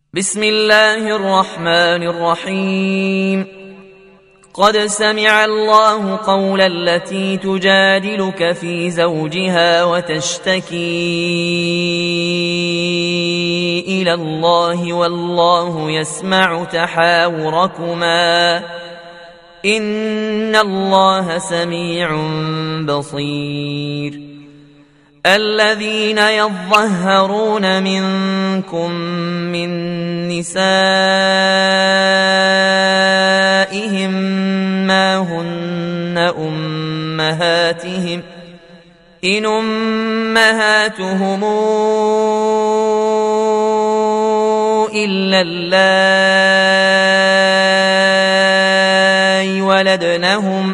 بسم الله الرحمن الرحيم. قد سمع الله قول التي تجادلك في زوجها وتشتكي إلى الله والله يسمع تحاوركما إن الله سميع بصير. الذين يظهرون منكم من نسائهم ما هن أمهاتهم إن أمهاتهم إلا اللائي ولدنهم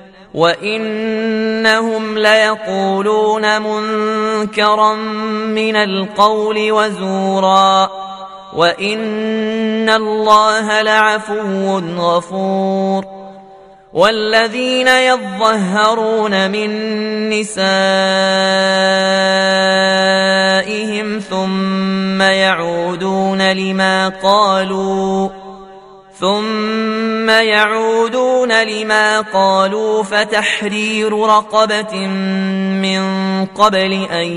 وإنهم ليقولون منكرا من القول وزورا وإن الله لعفو غفور. والذين يظهرون من نسائهم ثم يعودون لما قالوا فتحرير رقبة من قبل أن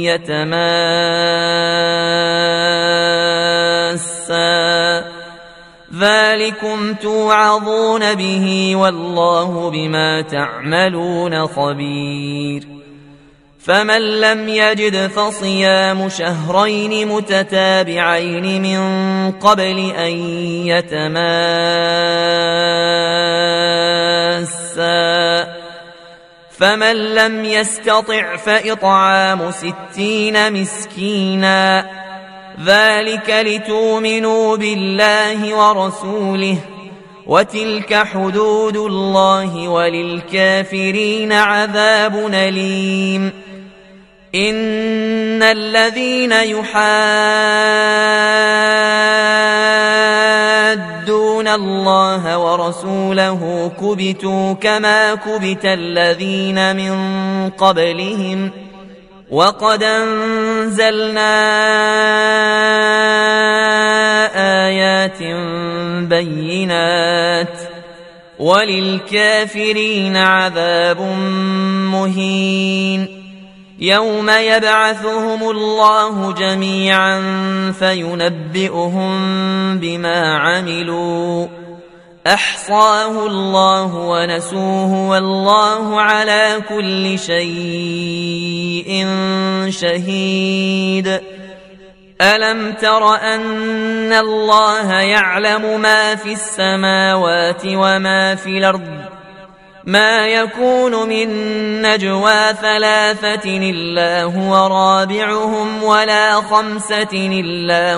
يتماسا ذلكم توعظون به والله بما تعملون خبير. فمن لم يجد فصيام شهرين متتابعين من قبل أن يتماسا فمن لم يستطع فإطعام 60 مسكينا ذلك لتؤمنوا بالله ورسوله وتلك حدود الله وللكافرين عذاب أليم. إن الذين يحادون الله ورسوله كبتوا كما كبت الذين من قبلهم وقد أنزلنا آيات بينات وللكافرين عذاب مهين. يوم يبعثهم الله جميعا فينبئهم بما عملوا أحصاه الله ونسوه والله على كل شيء شهيد. ألم تر أن الله يعلم ما في السماوات وما في الأرض ما يكون من نجوى 3 إلا هو رابعهم ولا 5 إلا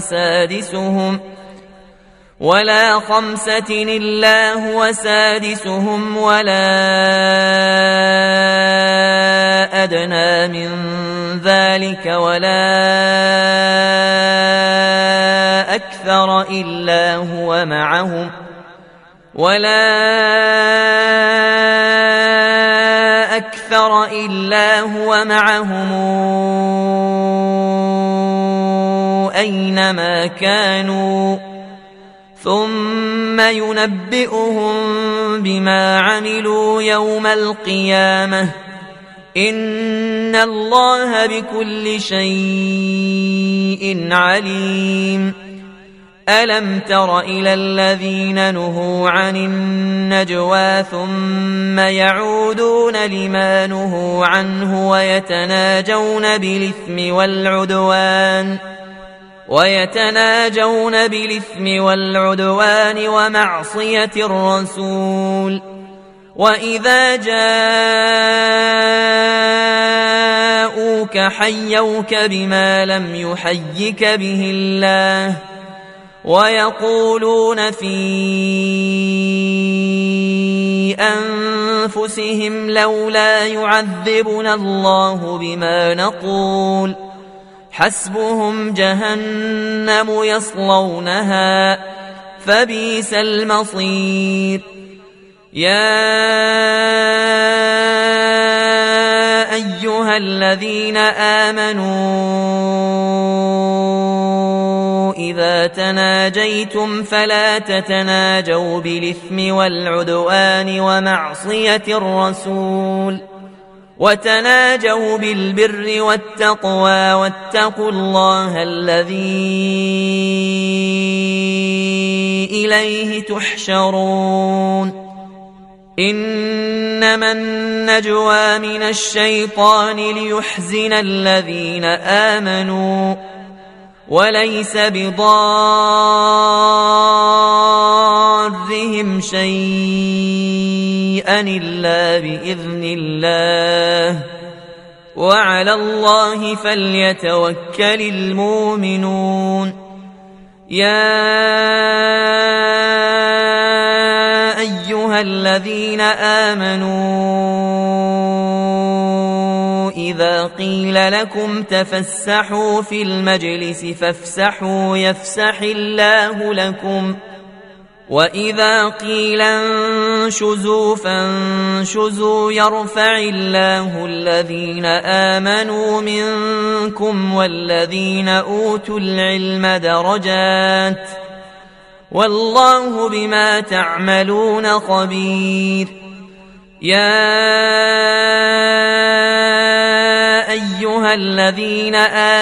هو سادسهم ولا أدنى من ذلك ولا أكثر إلا هو معهم أينما كانوا ثم ينبئهم بما عملوا يوم القيامة إن الله بكل شيء عليم. ألم تر إلى الذين نهوا عن النجوى ثم يعودون لما نهوا عنه ويتناجون بالإثم والعدوان ومعصية الرسول وإذا جاءوك حيوك بما لم يحيك به الله ويقولون في أنفسهم لولا يعذبنا الله بما نقول حسبهم جهنم يصلونها فبئس المصير. يا أيها الذين آمنوا إذا تناجيتم فلا تتناجوا بالإثم والعدوان ومعصية الرسول وتناجوا بالبر والتقوى واتقوا الله الذي إليه تحشرون إنما النجوى من الشيطان ليحزن الذين آمنوا وليس بضارهم شيئا إلا بإذن الله وعلى الله فليتوكل المؤمنون يا أيها الذين آمنوا إذا قيل لكم تفسحوا في المجلس فافسحوا يفسح الله لكم وإذا قيل انشزوا فانشزوا يرفع الله الذين آمنوا منكم والذين أوتوا العلم درجات والله بما تعملون خبير يا أيها الذين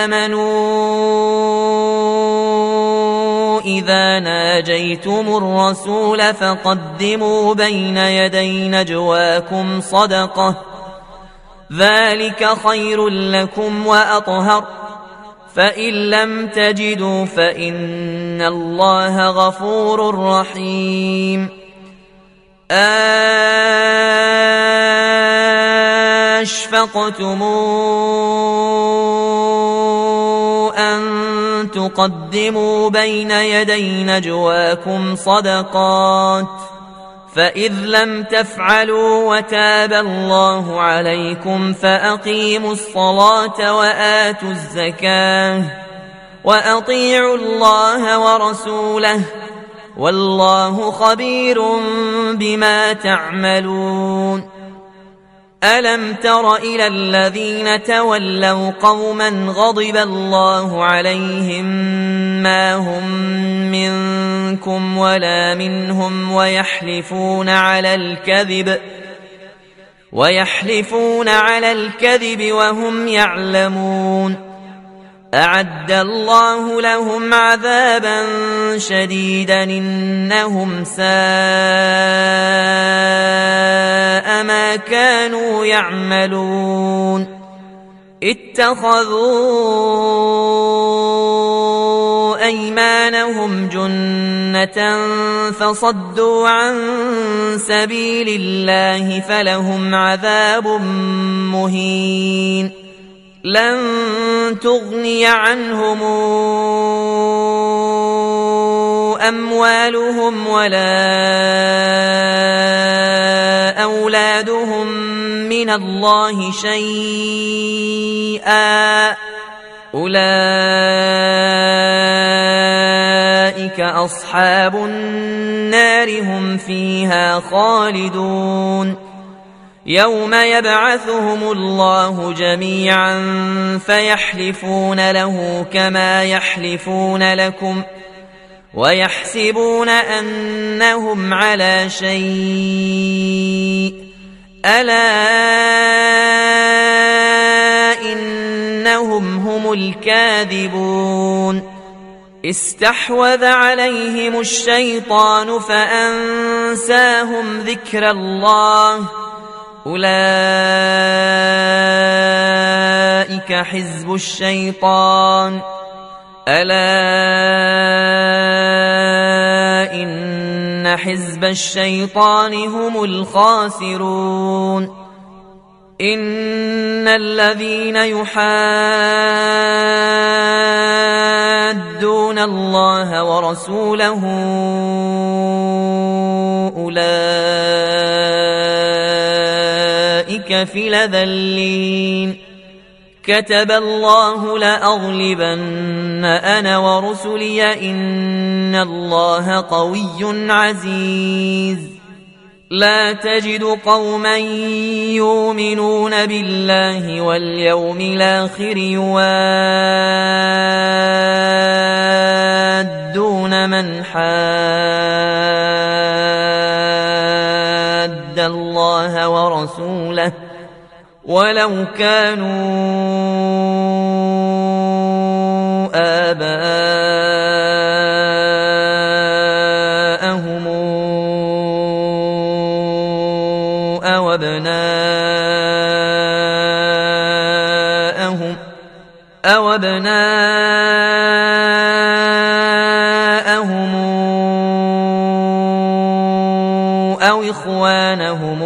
آمنوا إذا ناجيتم الرسول فقدموا بين يدي نجواكم صدقة ذلك خير لكم وأطهر فإن لم تجدوا فإن الله غفور رحيم أشفقتم أن تقدموا بين يدي نجواكم صدقات فإذ لم تفعلوا وتاب الله عليكم فأقيموا الصلاة وآتوا الزكاة وأطيعوا الله ورسوله والله خبير بما تعملون ألم تر إلى الذين تولوا قوما غضب الله عليهم ما هم منكم ولا منهم ويحلفون على الكذب وهم يعلمون أعد الله لهم عذابا شديدا إنهم ساء ما كانوا يعملون اتخذوا أيمانهم جنة فصدوا عن سبيل الله فلهم عذاب مهين لن تغني عنهم أموالهم ولا أولادهم من الله شيئا أولئك أصحاب النار هم فيها خالدون يوم يبعثهم الله جميعا فيحلفون له كما يحلفون لكم ويحسبون أنهم على شيء ألا إنهم هم الكاذبون استحوذ عليهم الشيطان فأنساهم ذكر الله أولئك حزب الشيطان ألا إن حزب الشيطان هم الخاسرون إن الذين يحادون الله ورسوله أولئك في الأذلين كتب الله لأغلبن أنا ورسلي إن الله قوي عزيز لا تجد قوما يؤمنون بالله واليوم الآخر من حاد الله ورسوله ولو كانوا آباءهم أو أبناءهم أو إخوانهم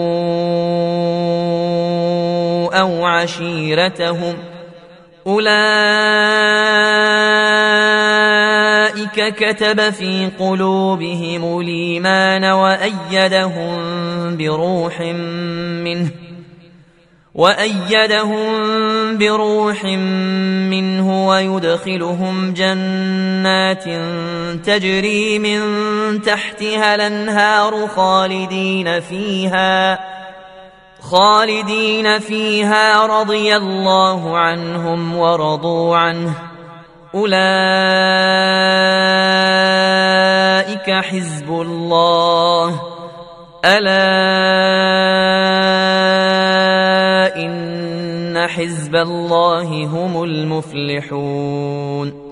أو عشيرتهم أولئك كتب في قلوبهم الإيمان وأيدهم بروح منه ويدخلهم جنات تجري من تحتها الأنهار خالدين فيها رضي الله عنهم ورضوا عنه أولئك حزب الله ألا إن حزب الله هم المفلحون